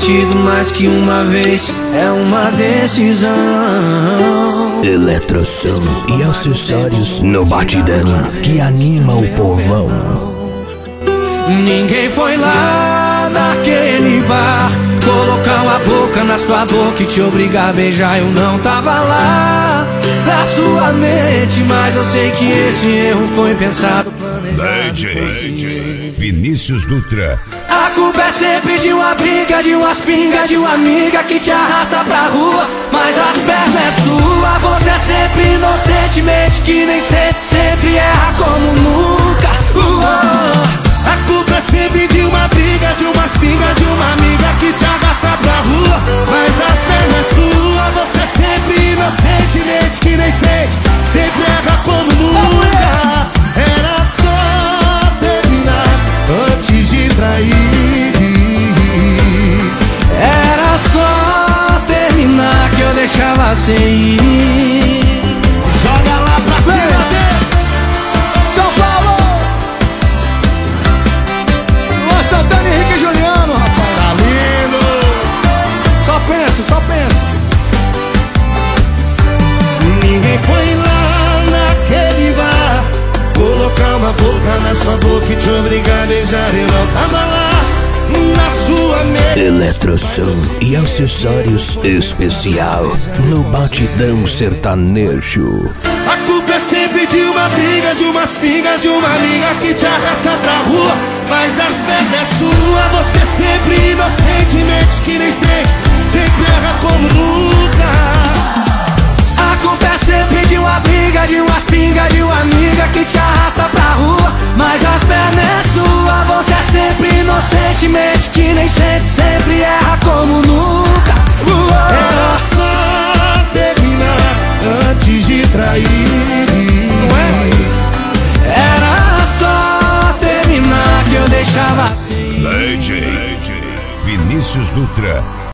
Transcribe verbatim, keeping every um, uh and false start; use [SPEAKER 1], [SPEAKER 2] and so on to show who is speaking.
[SPEAKER 1] repetido mais que uma vez, é uma decisão.
[SPEAKER 2] Eletrosom e acessórios no batidão que anima o povão.
[SPEAKER 1] Ninguém foi lá naquele bar colocar uma boca na sua boca e te obrigar a beijar. Eu não tava lá na sua mente, mas eu sei que esse erro foi pensado, planejado.
[SPEAKER 3] D J Vinícius Dutra.
[SPEAKER 1] A culpa é sempre de uma briga, de umas pingas, de uma amiga que te arrasta pra rua, mas as pernas é sua. Você é sempre inocentemente que nem sente, sempre erra como nunca. Uou.
[SPEAKER 4] A culpa é sempre de uma briga, de umas pingas, de uma amiga que te arrasta pra rua, mas as pernas é sua. Você é sempre inocentemente que nem sente, sempre erra como nunca. Era só terminar antes de trair.
[SPEAKER 1] Era só terminar que eu deixava sem ir.
[SPEAKER 4] Joga lá pra cima dele.
[SPEAKER 1] São Paulo! Luan Santana e Henrique Juliano, rapaz.
[SPEAKER 4] Tá lindo.
[SPEAKER 1] Só pensa, só pensa.
[SPEAKER 4] Ninguém foi lá naquele bar colocar uma boca na sua boca e te obrigar a beijar. Eu não tava lá na sua mente.
[SPEAKER 2] Eletrosom e acessórios especial no batidão sertanejo.
[SPEAKER 4] A culpa é sempre de uma briga, de umas pingas, de uma amiga que te arrasta pra rua, mas as pernas é sua. Você sempre inocentemente que nem sente, sempre erra como nunca.
[SPEAKER 1] A culpa é sempre de uma briga, de umas pingas, de uma amiga que te arrasta pra rua, mas as pernas é sua. Você é sempre inocentemente que nem sente, sempre erra como nunca. Uou.
[SPEAKER 4] Era só terminar antes de trair.
[SPEAKER 1] Não é? Era só terminar que eu deixava assim.
[SPEAKER 3] D J Vinícius Dutra.